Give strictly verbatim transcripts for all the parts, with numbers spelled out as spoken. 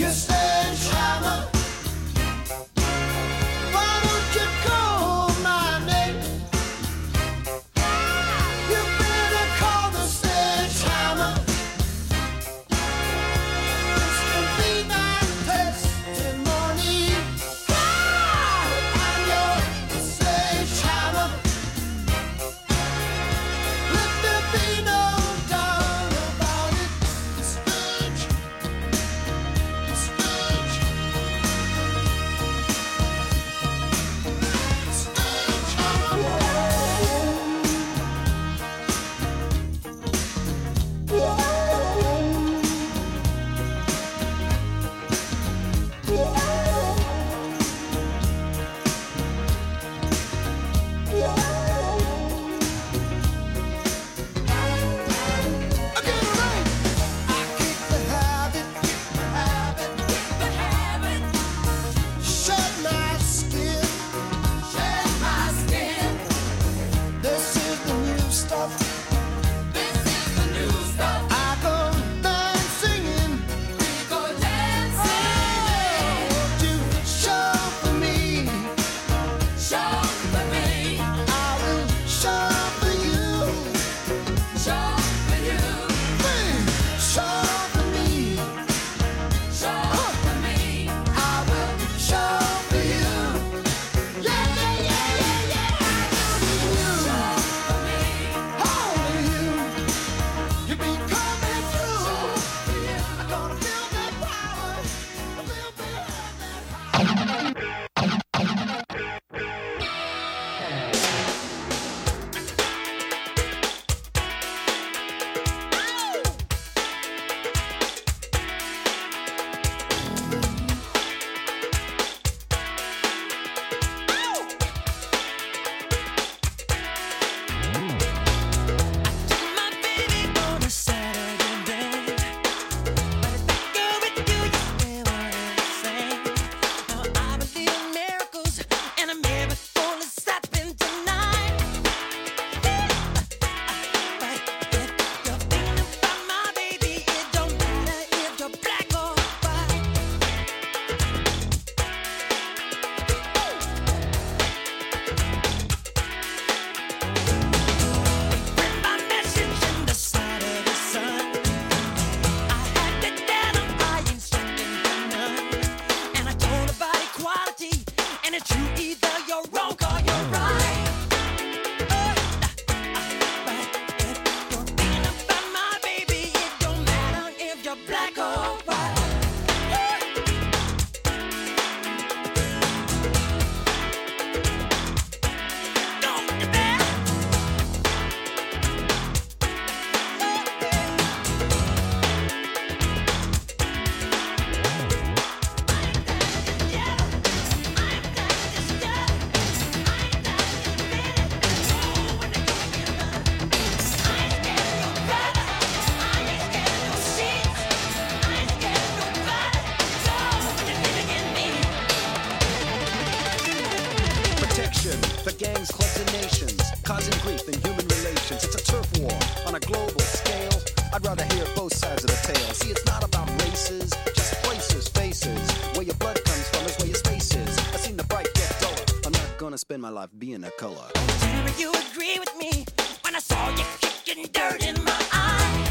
Spend my life being a color. Tell me you agree with me when I saw you kicking dirt in my eye.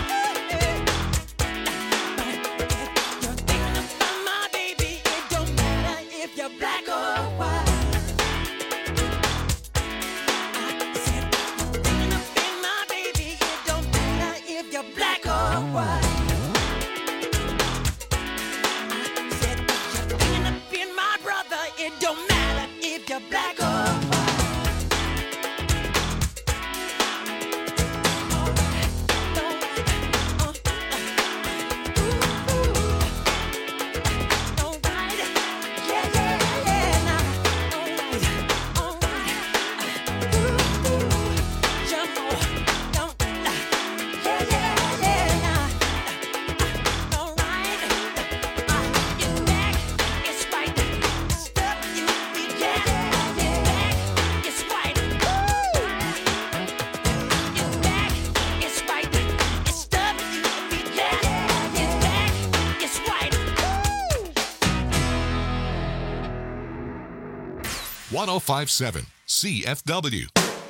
You're thinking about my baby. It don't matter if you're black or white. I said you're thinking about my baby. It don't matter if you're black or white. I said you're thinking about my brother. It don't matter if you're black or white. Yeah. one oh five point seven C F W.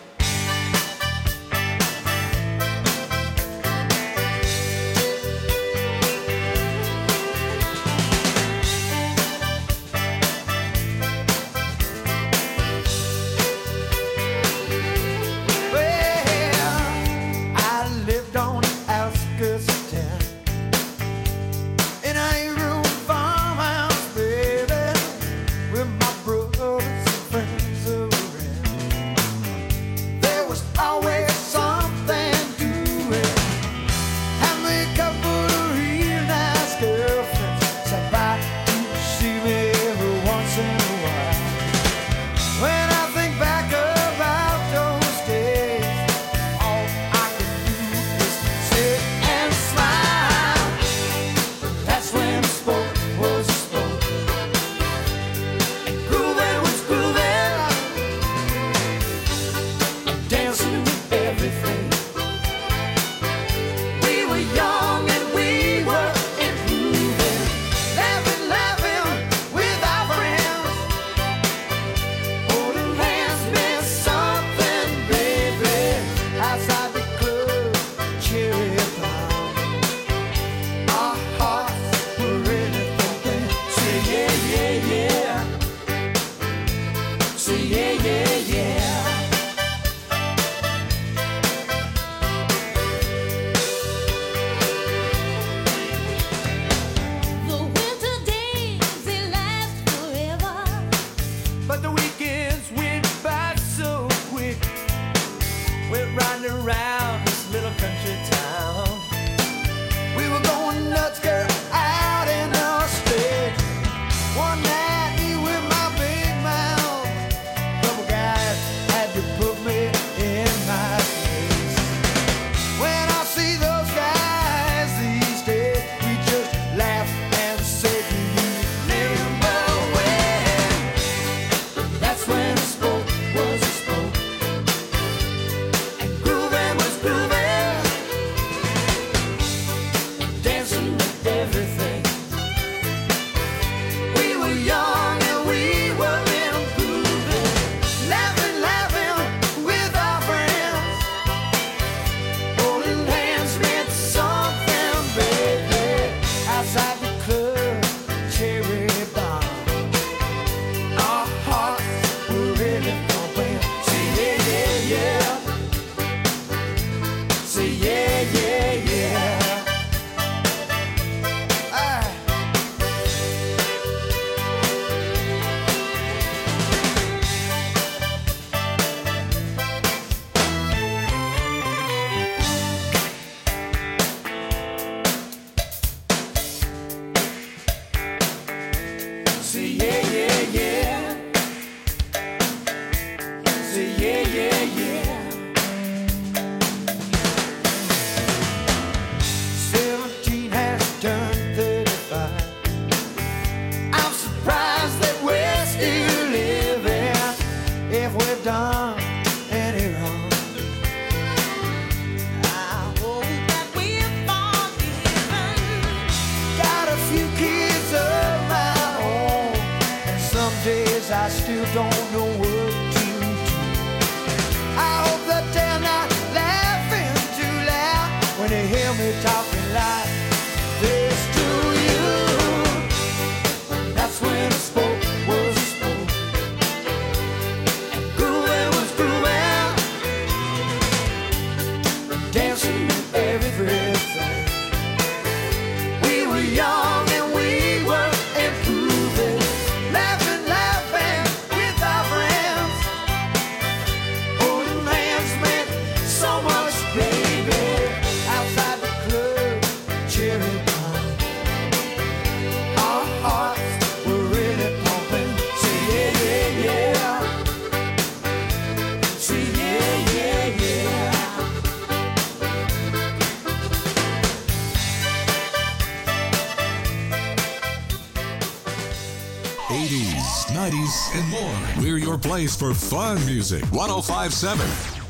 eighties, nineties, and more. We're your place for fun music. one oh five point seven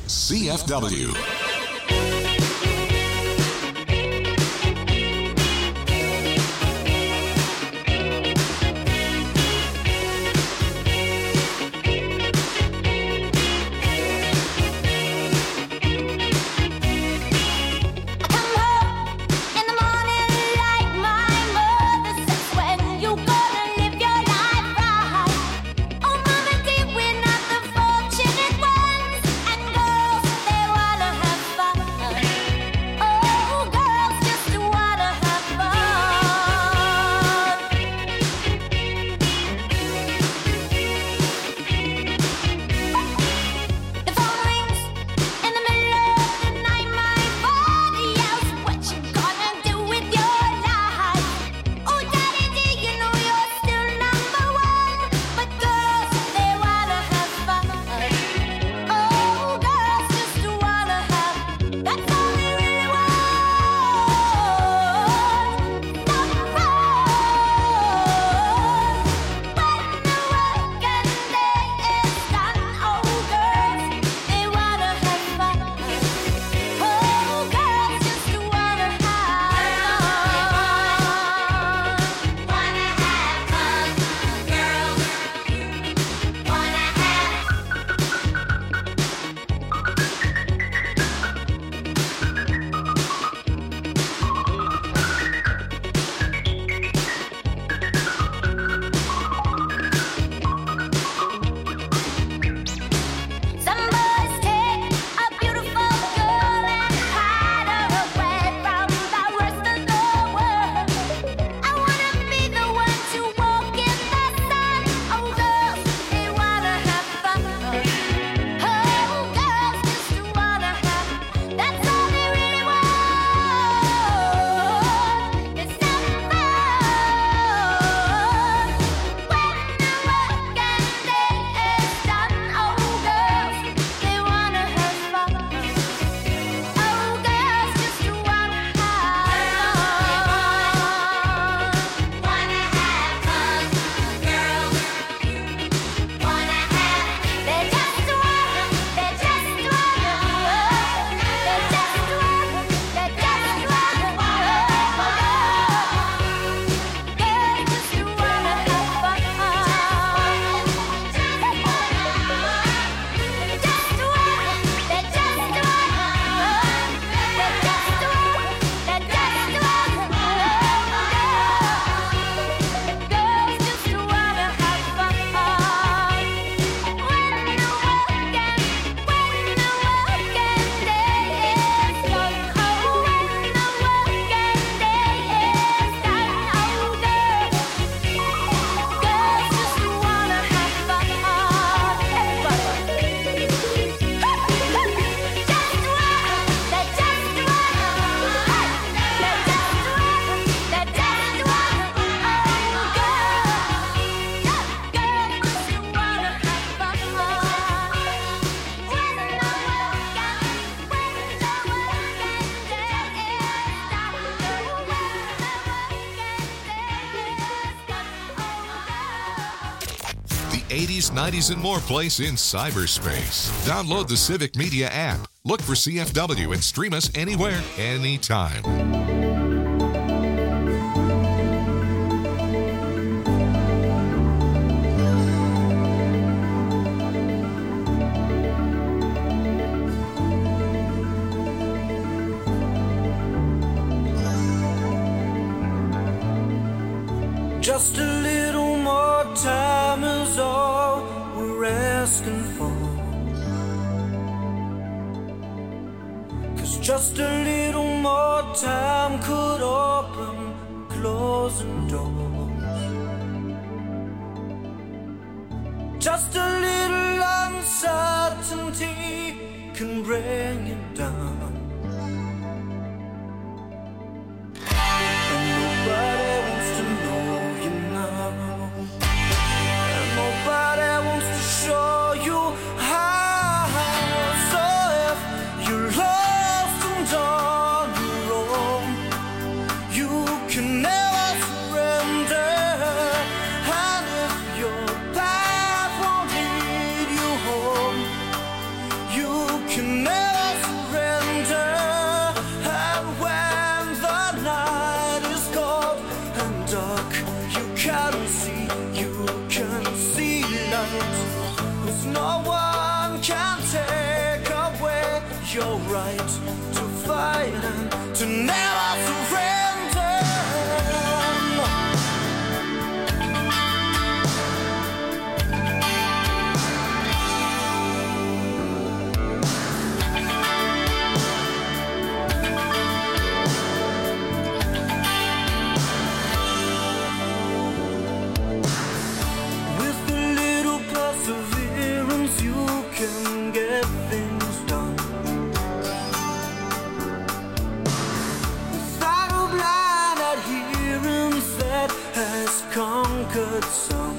C F W. eighties, nineties, and more place in cyberspace. Download the Civic Media app. Look for C F W and stream us anywhere, anytime. Just a little more time is all we're asking for. 'Cause just a little more time could open closing doors. Just a little uncertainty can bring it down. And nobody wants to know you now. And nobody wants to show you how. So if you're lost and on your own, you can never surrender. And if your path won't lead you home, you can never surrender. And when the night is cold and dark, you can see, you can see light. 'Cause no one can take away your right to fight and to never surrender. With a little perseverance, you can get things done. Without a blind adherence that has conquered some.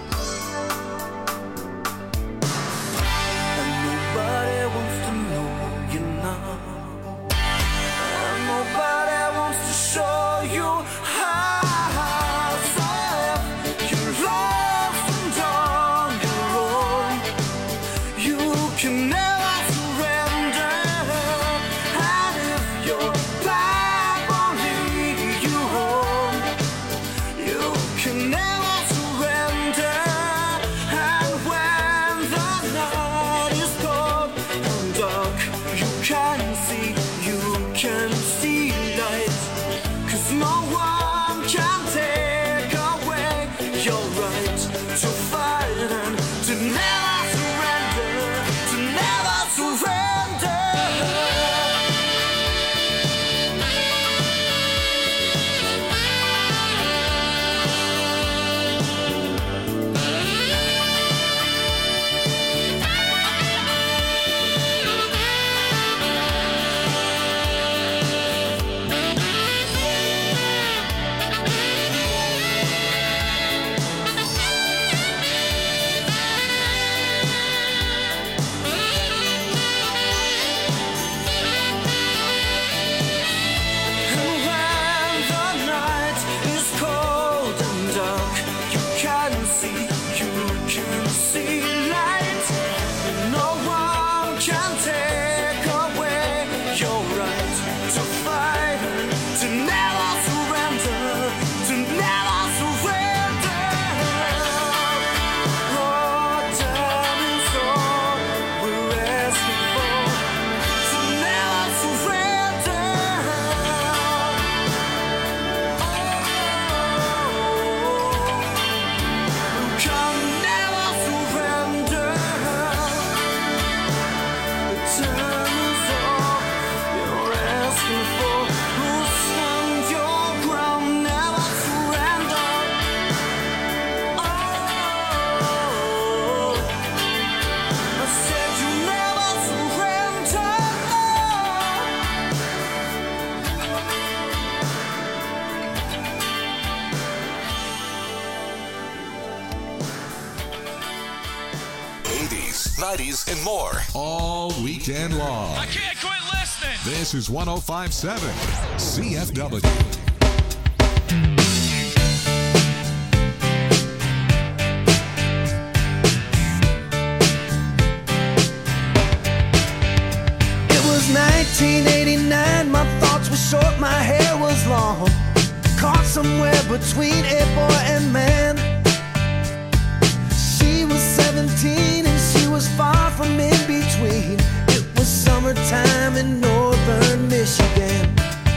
And nobody wants to know you now. And nobody wants to show you how. So if you're lost and on your own, you can never surrender. And if your path won't lead you home, you can never surrender. And when the night is cold and dark, you can see, you can see light. 'Cause no one can take away your right to fight and to never surrender, to never surrender. And when the night is cold and dark, you can see, you can see light. And no one can take away your right to fight and to never surrender, to never surrender. Oh, time is all we're asking for, to never surrender. You can never surrender. The time is all you're asking for. You stand your ground, never surrender. Oh, I said you never surrender. eighties, nineties, and more. All weekend long. I can't quit listening. This is one oh five point seven C F W. between a boy and man. She was seventeen and she was far from in between. It was summertime in northern Michigan.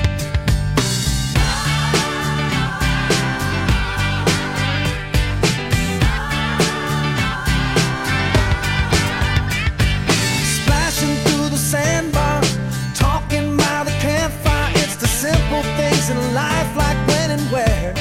Splashing through the sandbar, talking by the campfire. It's the simple things in life, like when and where.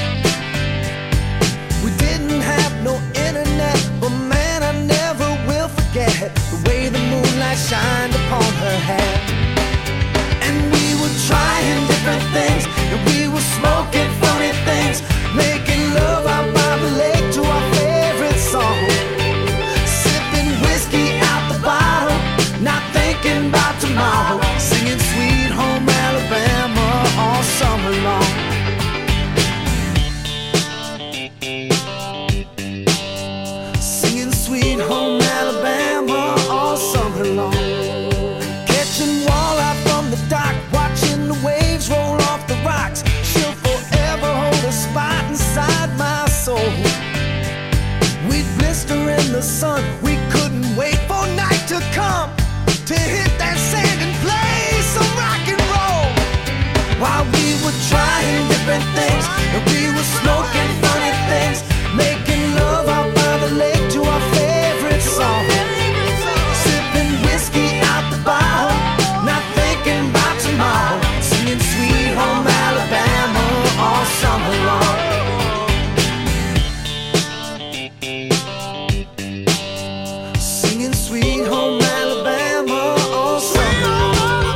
We didn't have no internet, but man, I never will forget the way the moonlight shined upon her hair. And we were trying different things, and we were smoking funny things, making love out by the lake to our favorite song, sipping whiskey out the bottle, not thinking about tomorrow, singing Sweet Home Alabama all summer long. Singing Sweet Home Alabama all summer long. Catching walleye from the dock, watching the waves roll off the rocks. She'll forever hold a spot inside my soul. We'd blister in the sun, we couldn't wait for night to come to hit that sand and play some rock and roll. While we were trying different things, and we were smoking funny things, making love out by the lake to our favorite song, sipping whiskey out the bottle, not thinking about tomorrow, singing Sweet Home Alabama all summer long. Singing Sweet Home Alabama all summer long.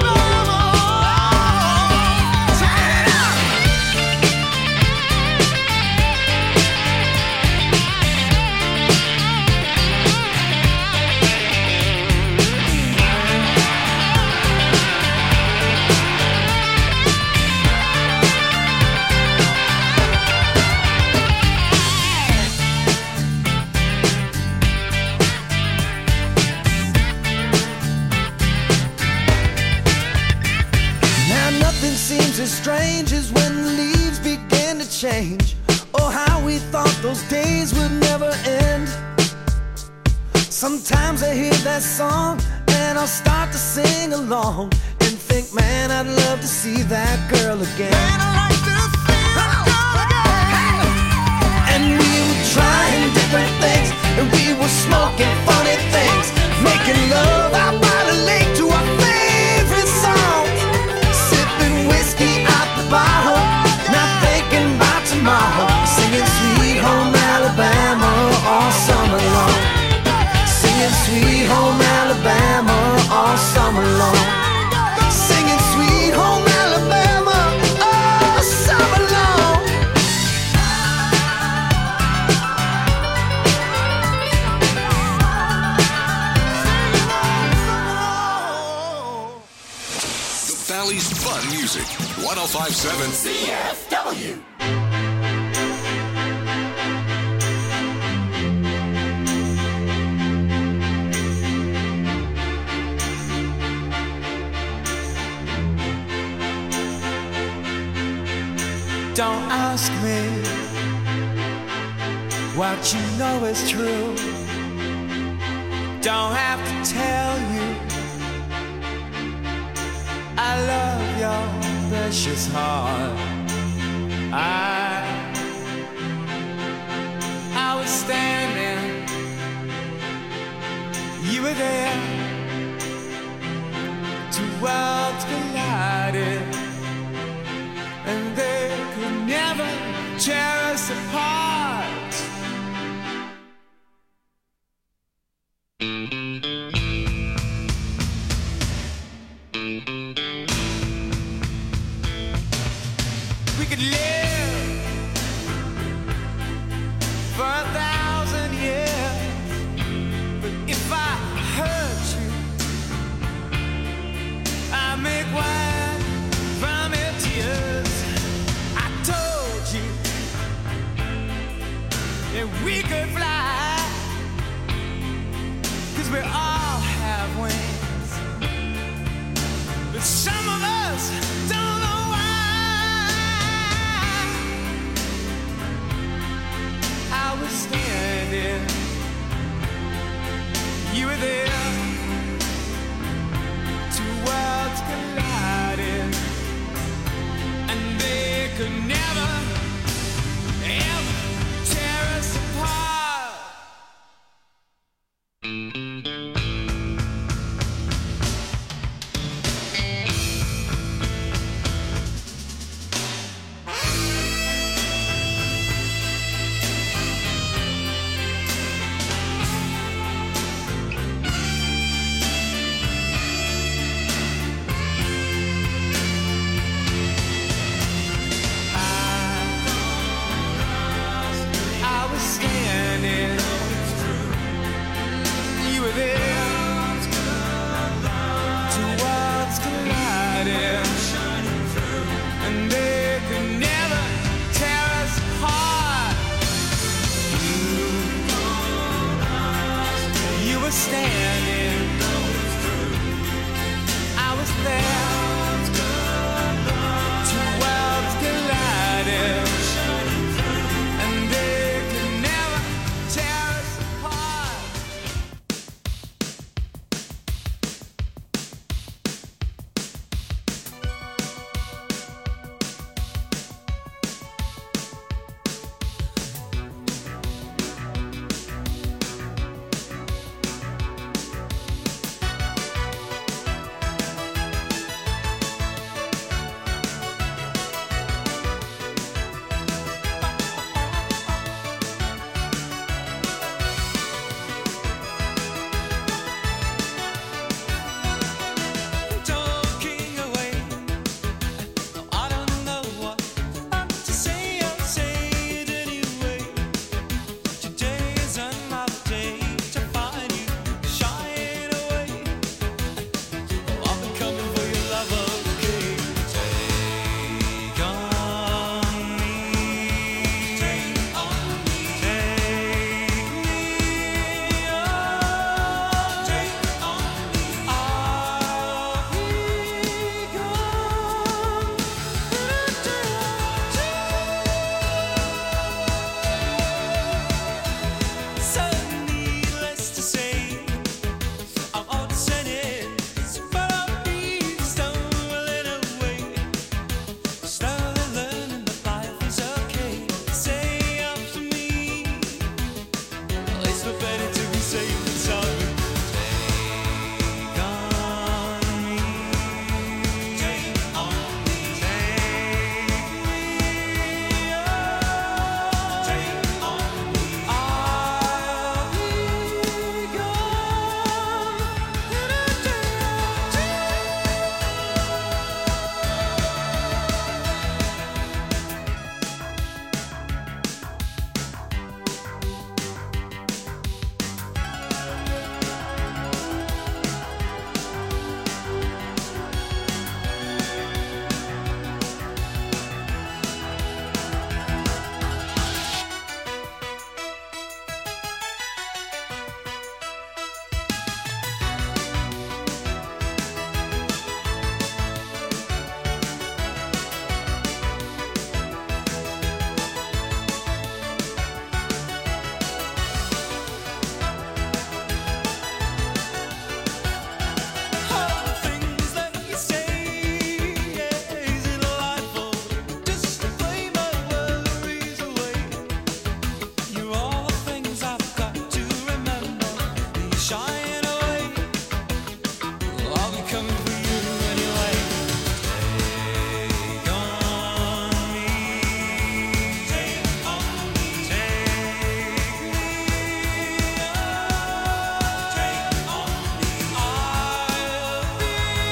Now nothing seems as strange as when the leaves begin to change. Oh, how we thought those days would never end. Sometimes I hear that song and I'll start to sing along and think, man, I'd love to see that girl again. Man, I'd like to see that girl again. And we were trying different things, and we were smoking funny things, making love out by the lake to our favorite songs, sipping whiskey out the bottle, not thinking about tomorrow, singing Sweet Home Alabama all summer long. Singing Sweet Home Alabama all summer long. Singing Sweet Home Alabama all summer long. The Valley's fun music. one oh five point seven C F W. Don't ask me what you know is true. Don't have to tell you I love your precious heart. I I was standing, you were there, two worlds collided, and they could never tear us apart. We could live for a thousand years, but if I hurt you, I make wine from your tears. I told you that we could fly, 'cause we all have wings, but some of us don't know why. understanding. I was there. Two worlds collided, and they could never tear us apart. Talking away, I don't know what to say. I'll say it anyway. Today is another day to find you shying away. I've been coming for your love, okay? Take on me, take on me, take me on, take on me. I'll be gone. So needless to say, I'm all sense, but I'll be stumbling away, slowly learning that life is okay. Say after me, it's not better to be safe than sorry. Take on me, take on me, take me on, take on me. I'll be all the things that you say, yeah, is it delightful just to play my worries away? You're all the things I've got to remember. You're shying away. I'll be coming for you anyway. Take on me, take on me, take me on, take on me. I'll be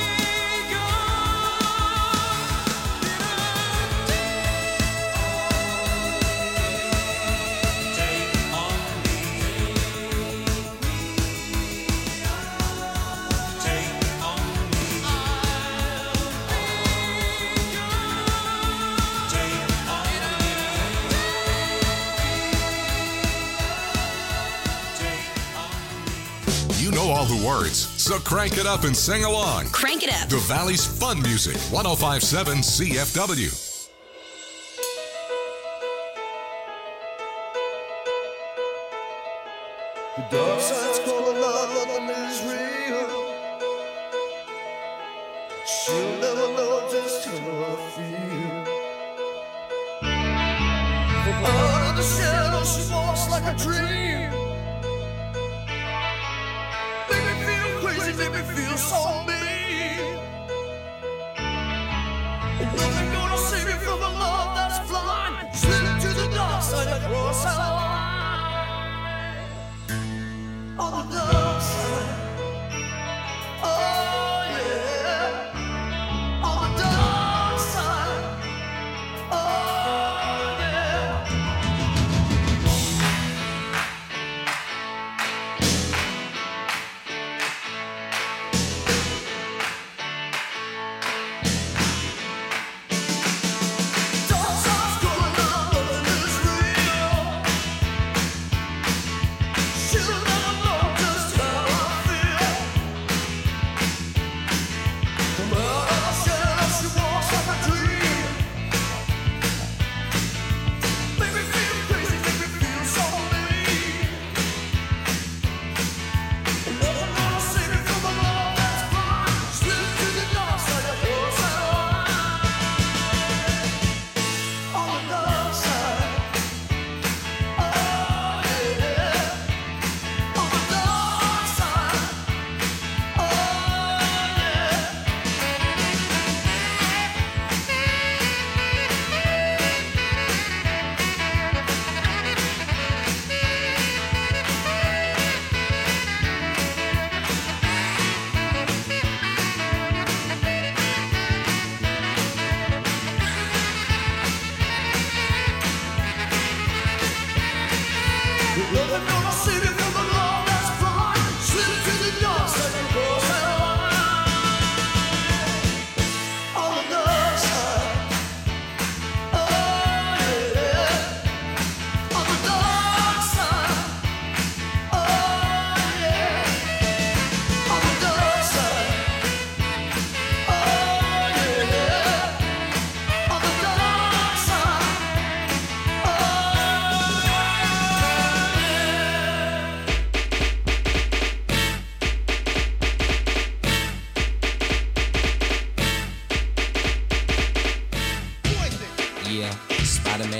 You know all the words, so crank it up and sing along. Crank it up. The Valley's fun music, one oh five point seven C F W. The dark side's calling out, nothing is real. She'll never know just how I feel. From out of the shadows, she walks like a dream. Make me feel crazy, make me feel so mean. Nothing gonna save me from the love that's blind. Slip to the dark side, across our line. On the dark side, oh yeah. On the dark side, oh yeah. Dark side's going on, nothing is real.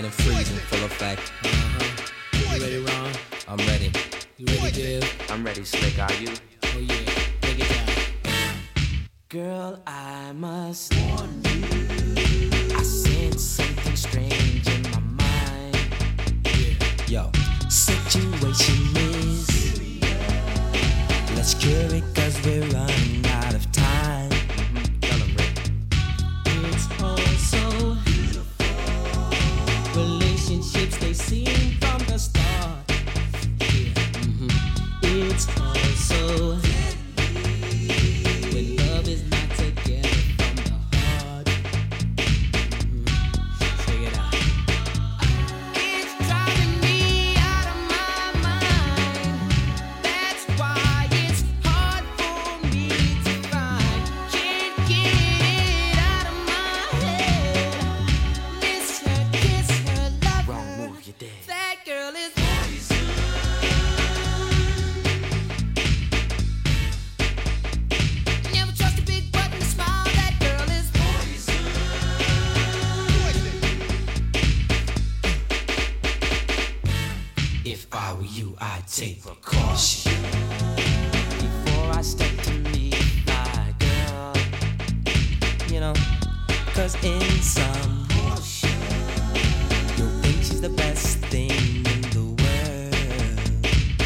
fan and freeze in full effect. Uh-huh. You ready, Ron? I'm ready. You ready, Dave? I'm ready, Slick, are you? Oh yeah, take it down. Girl, I must warn you, I sense something strange in my mind. Yo, Situation is serious. Let's cure it cause we're running out of time. mm-hmm. Tell him, Rick. It's all so beautiful. Relationships, they seem from the start. Yeah. Mm-hmm. It's all so when love is not together from the heart. Mm-hmm. Check it out. It's driving me out of my mind. That's why it's hard for me to find. Can't get it out of my head. Miss her, kiss her, love Wrong her. move, you're dead. That girl is never trust a big button to smile. That girl is If I were you, I'd take precaution before I step to meet my girl. You know, cause in some motion, you'll think she's the best thing in the world.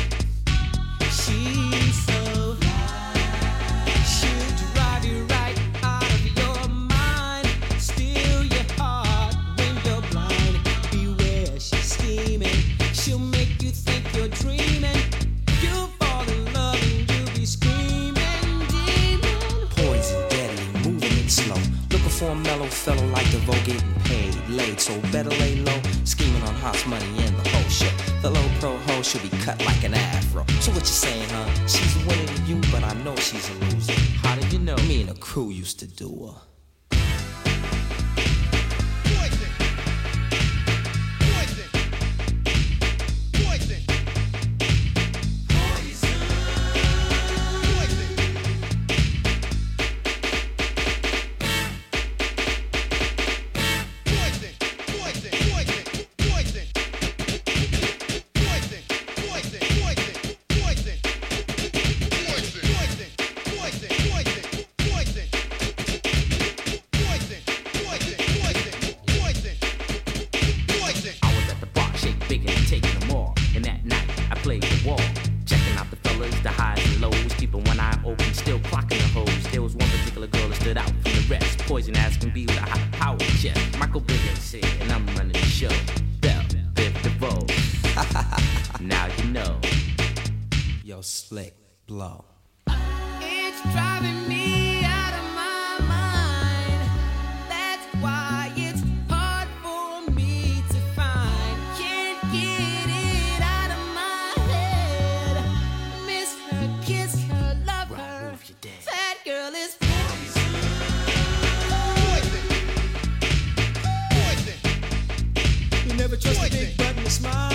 She's so high, she'll drive you right out of your mind. Steal your heart when you're blind. Beware, she's scheming. She'll make you think you're dreaming. You'll fall in love and you'll be screaming, demon. Poison, deadly, moving it slow. Looking for a mellow fellow like DeVoe getting paid, laid, so better lay low. Scheming on hot money and the whole show. The low pro hoe should be cut like an afro. So what you saying, huh? She's a winner to you, but I know she's a loser. How did you know? Me and the crew used to do her. I was at the bar, shake bigger and taking them all. And that night, I played the wall. Checking out the fellas, the highs and lows. Keeping one eye open, still clocking the hoes. There was one particular girl that stood out from the rest. Poison as can be with a high power chest. Michael Biggins here, and I'm running the show. Bell, Biv DeVoe. Now you know. Yo, Slick, blow. It's driving me out of my mind. That's why it's hard for me to find. Can't get it out of my head. Miss her, kiss her, love Wrong her. move, you're dead. That girl is You never trust a big button to smile.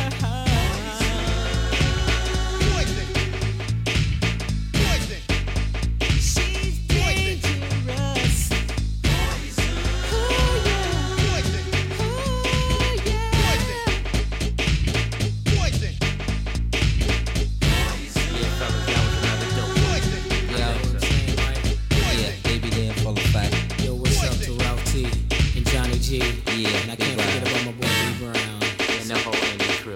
she's dangerous. Ooh, yeah. Ooh, yeah. Yeah, fellas, that was another dope. Yo, You know what I'm saying, right? yeah, they be there in full effect. Yo, what's up to Ralph T and Johnny G? Yeah, And I Big can't forget Brown. about my boy B Brown. And the whole Andy crew.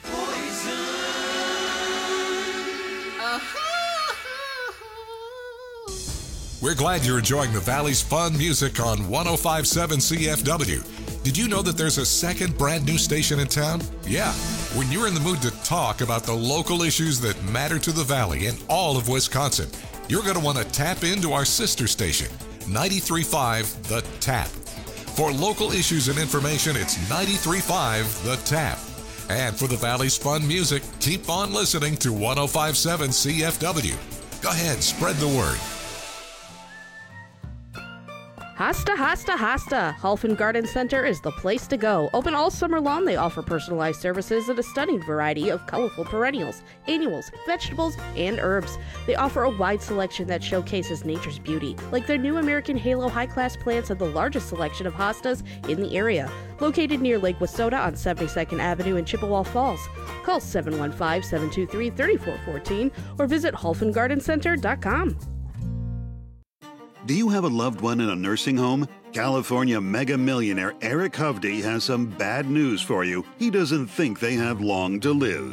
We're glad you're enjoying the Valley's fun music on one oh five point seven C F W. Did you know that there's a second brand new station in town? Yeah. When you're in the mood to talk about the local issues that matter to the Valley and all of Wisconsin, you're going to want to tap into our sister station, ninety-three point five The Tap. For local issues and information, it's ninety-three point five The Tap. And for the Valley's fun music, keep on listening to one oh five point seven C F W. Go ahead, spread the word. Hosta, hosta, hosta. Halfen Garden Center is the place to go. Open all summer long, they offer personalized services and a stunning variety of colorful perennials, annuals, vegetables, and herbs. They offer a wide selection that showcases nature's beauty, like their new American Halo high-class plants and the largest selection of hostas in the area. Located near Lake Wissota on seventy-second Avenue in Chippewa Falls. Call seven one five, seven two three, three four one four or visit halfen garden center dot com. Do you have a loved one in a nursing home? California mega millionaire Eric Hovde has some bad news for you. He doesn't think they have long to live.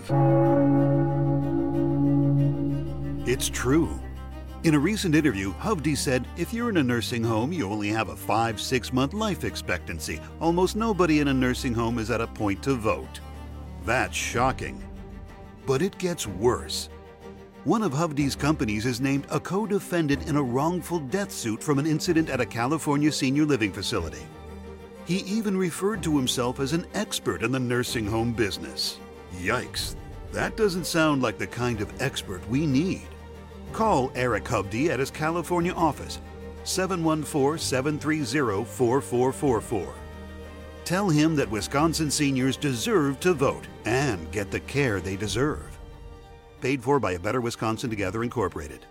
It's true. In a recent interview, Hovde said, if you're in a nursing home, you only have a five, six month life expectancy. Almost nobody in a nursing home is at a point to vote. That's shocking. But it gets worse. One of Hovde's companies is named a co-defendant in a wrongful death suit from an incident at a California senior living facility. He even referred to himself as an expert in the nursing home business. Yikes, that doesn't sound like the kind of expert we need. Call Eric Hovde at his California office, seven one four, seven three zero, four four four four. Tell him that Wisconsin seniors deserve to vote and get the care they deserve. Paid for by A Better Wisconsin Together, Incorporated.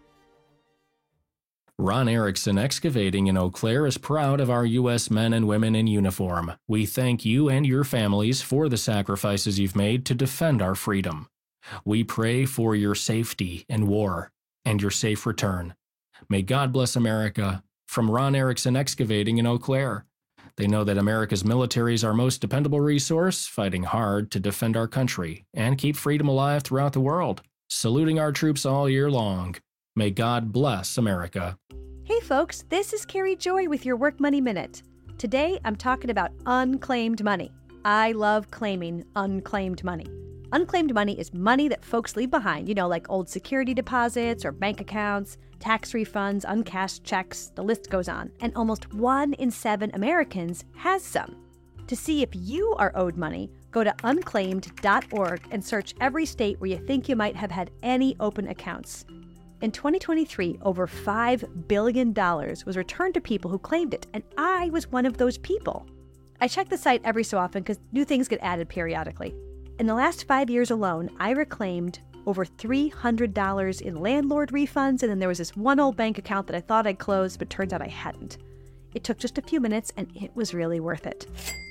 Ron Erickson Excavating in Eau Claire is proud of our U S men and women in uniform. We thank you and your families for the sacrifices you've made to defend our freedom. We pray for your safety in war and your safe return. May God bless America. From Ron Erickson Excavating in Eau Claire. They know that America's military is our most dependable resource, fighting hard to defend our country and keep freedom alive throughout the world. Saluting our troops all year long. May God bless America. Hey folks, this is Carrie Joy with your Work Money Minute. Today I'm talking about unclaimed money. I love claiming unclaimed money. Unclaimed money is money that folks leave behind, you know, like old security deposits or bank accounts, tax refunds, uncashed checks, the list goes on. And almost one in seven Americans has some. To see if you are owed money, go to unclaimed dot org and search every state where you think you might have had any open accounts. In twenty twenty-three, over five billion dollars was returned to people who claimed it, and I was one of those people. I check the site every so often because new things get added periodically. In the last five years alone, I reclaimed over three hundred dollars in landlord refunds, and then there was this one old bank account that I thought I'd closed, but turns out I hadn't. It took just a few minutes, and it was really worth it.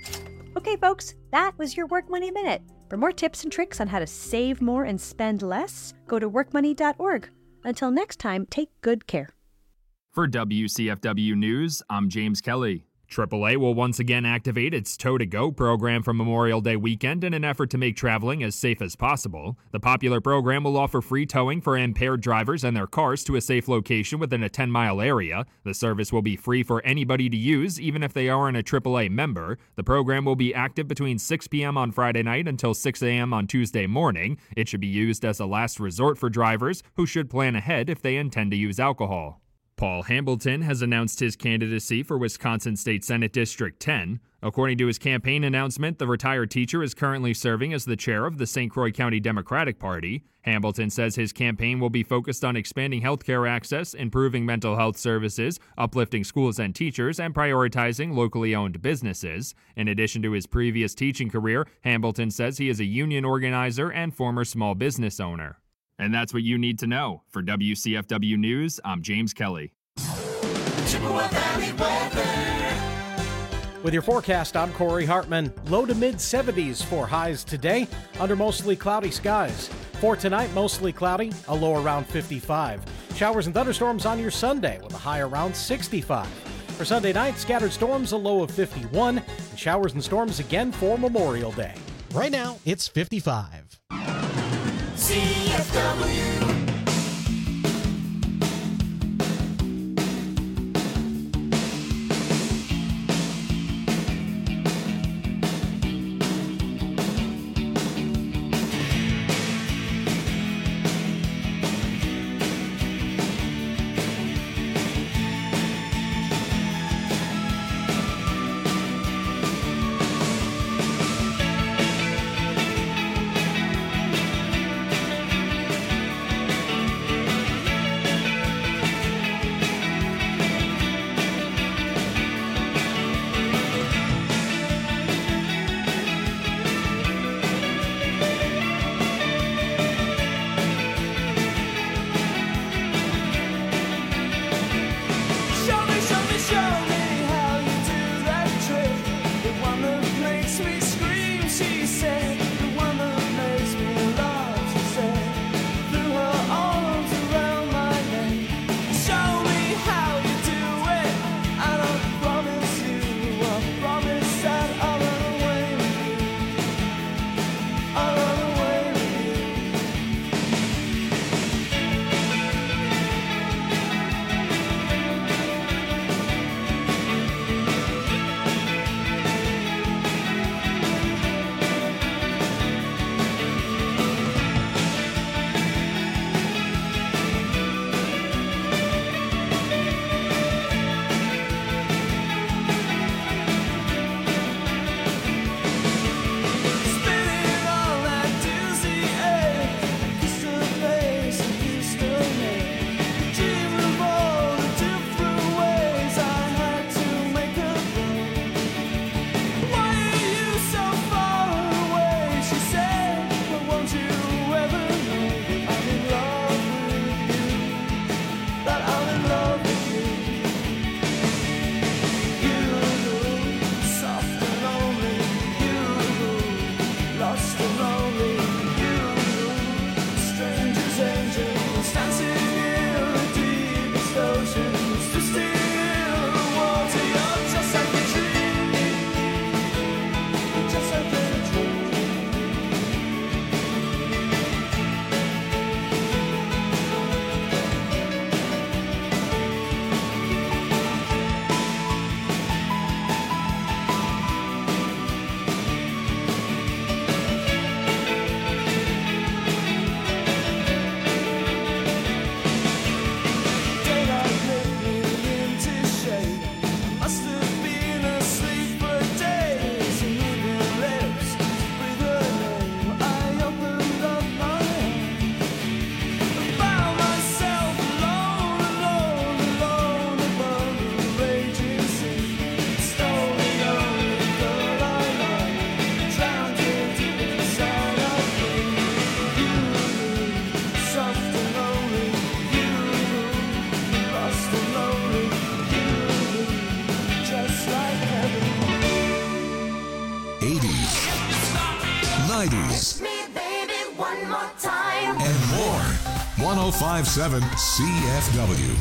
Okay, folks, that was your Work Money Minute. For more tips and tricks on how to save more and spend less, go to work money dot org. Until next time, take good care. For W C F W News, I'm James Kelly. triple A will once again activate its Tow to Go program for Memorial Day weekend in an effort to make traveling as safe as possible. The popular program will offer free towing for impaired drivers and their cars to a safe location within a ten-mile area. The service will be free for anybody to use, even if they aren't a triple A member. The program will be active between six p.m. on Friday night until six a.m. on Tuesday morning. It should be used as a last resort for drivers who should plan ahead if they intend to use alcohol. Paul Hambleton has announced his candidacy for Wisconsin State Senate District ten. According to his campaign announcement, the retired teacher is currently serving as the chair of the Saint Croix County Democratic Party. Hambleton says his campaign will be focused on expanding healthcare access, improving mental health services, uplifting schools and teachers, and prioritizing locally owned businesses. In addition to his previous teaching career, Hambleton says he is a union organizer and former small business owner. And that's what you need to know. For W C F W News, I'm James Kelly. Chippewa Valley weather. With your forecast, I'm Corey Hartman. Low to mid seventies for highs today under mostly cloudy skies. For tonight, mostly cloudy, a low around fifty-five. Showers and thunderstorms on your Sunday with a high around sixty-five. For Sunday night, scattered storms, a low of fifty-one, and showers and storms again for Memorial Day. Right now, it's fifty-five. C F W. she said, but won't you ever know that I'm in love with you? That I'm in love with you. You, soft and lonely. You, lost and lonely. You, stranger's angels, dancing in the deepest oceans to steal the water. You're just like a dream, just like a dream. Daylight lit me into shade. Must have been asleep for days. Moving lips, breathe her name. I opened up my hand. Found myself alone, alone, alone above the raging sea. Stole the only girl I loved, drowned into the sound of me. You, soft and lonely. You, lost and lonely. You, just like heaven. eighties, nineties, Me, baby, one more time. and more. one oh five point seven C F W.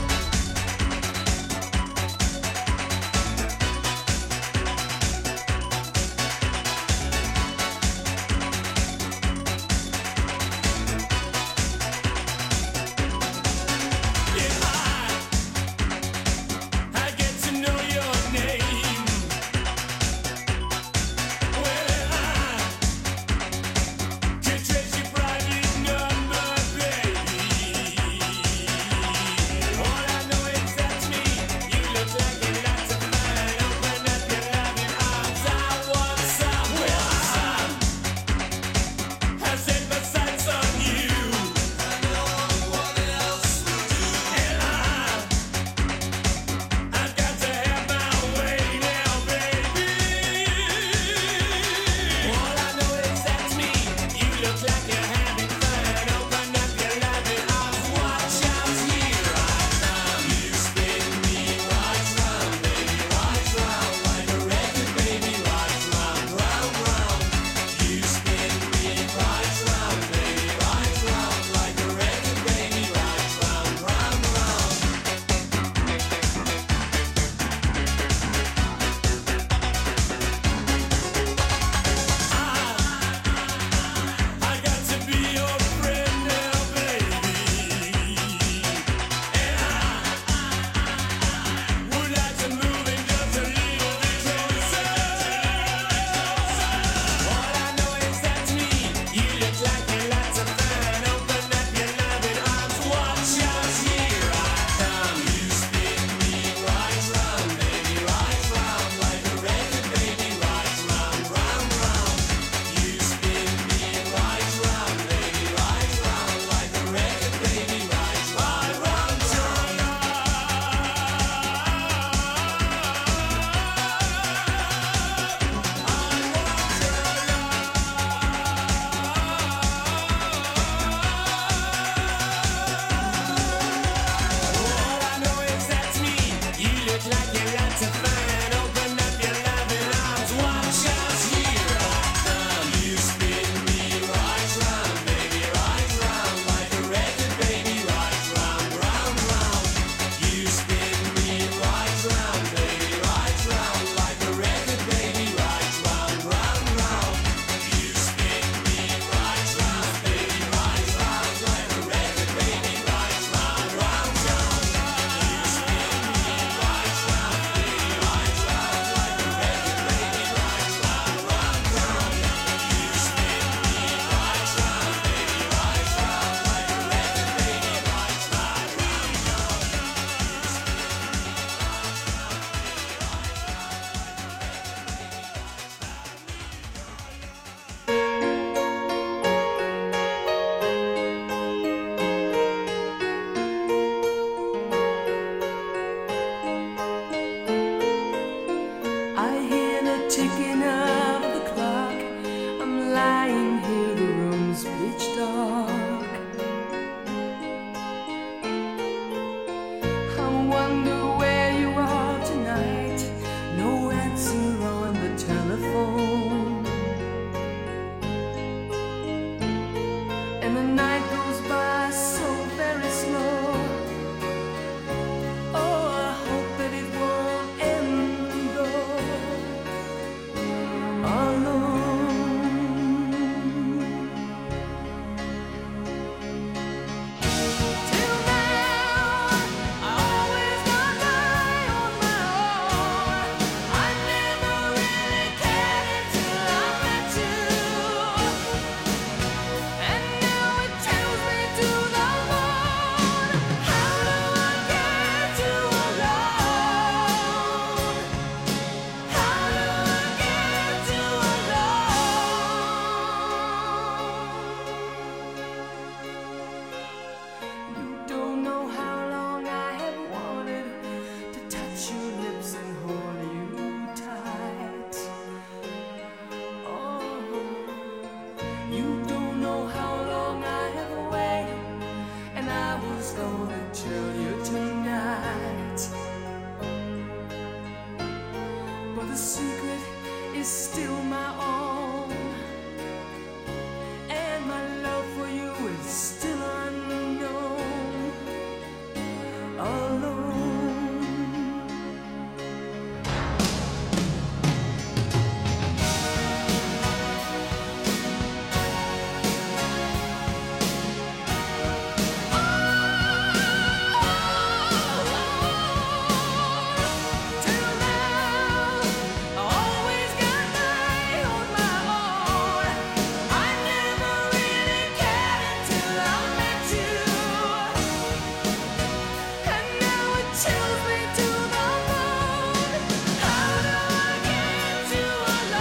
I get to know your name. Well, I can trace your private number, baby. and the night goes by so very slow. Oh, I hope that it won't end though alone. Till now, I always got by on my own. I never really cared until I met you. And now it tells me to the moon, how do I get you alone? How do I get you alone? You don't know how long I have wanted to touch your lips and hold you tight. Oh, you don't know how long I have waited, and I was gonna tell you tonight. But the secret is still my own, and my love for you is still unknown. Alone. Till now, I always got by on my own. I never really cared until I met you. And now it chills me to the bone. How do I get you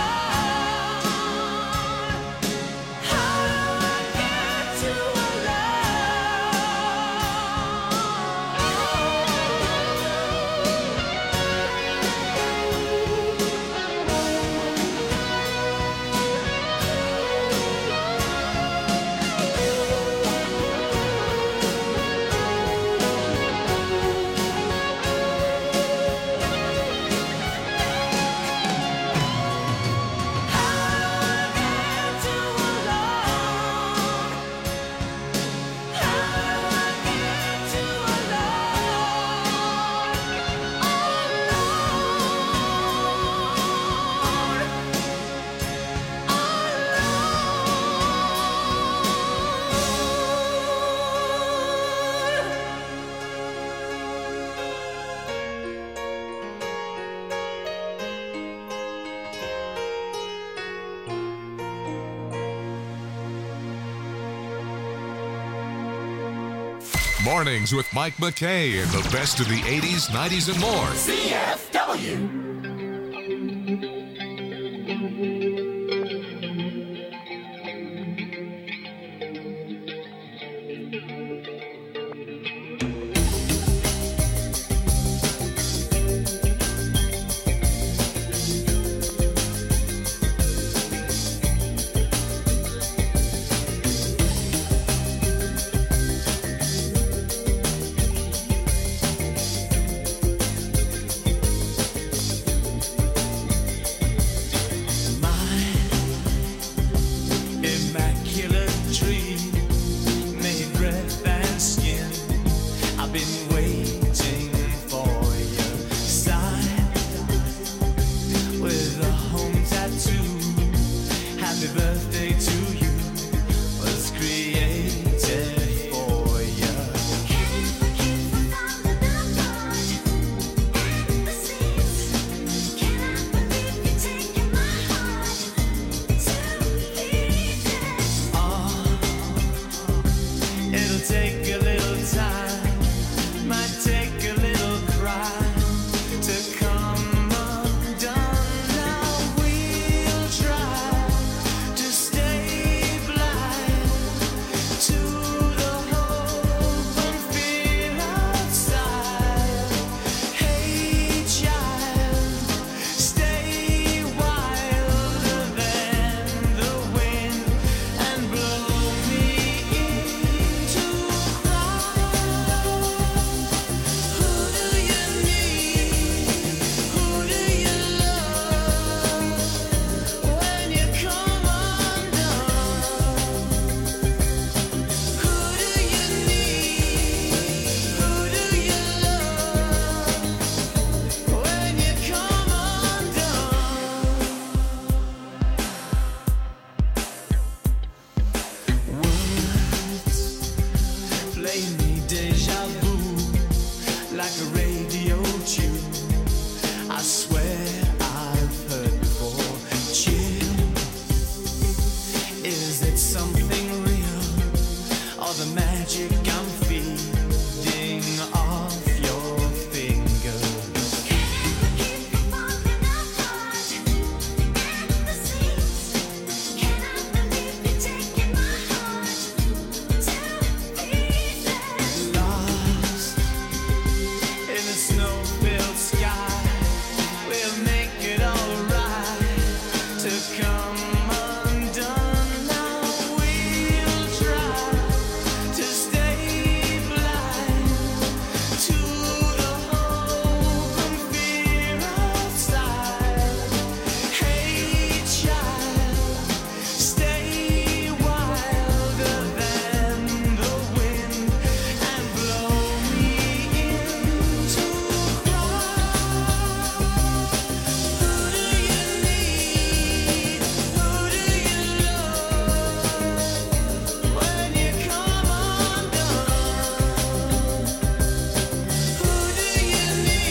alone? How do I get you Mornings with Mike McKay and the best of the eighties, nineties, and more. C F W. something real, all the magic I'm feeling.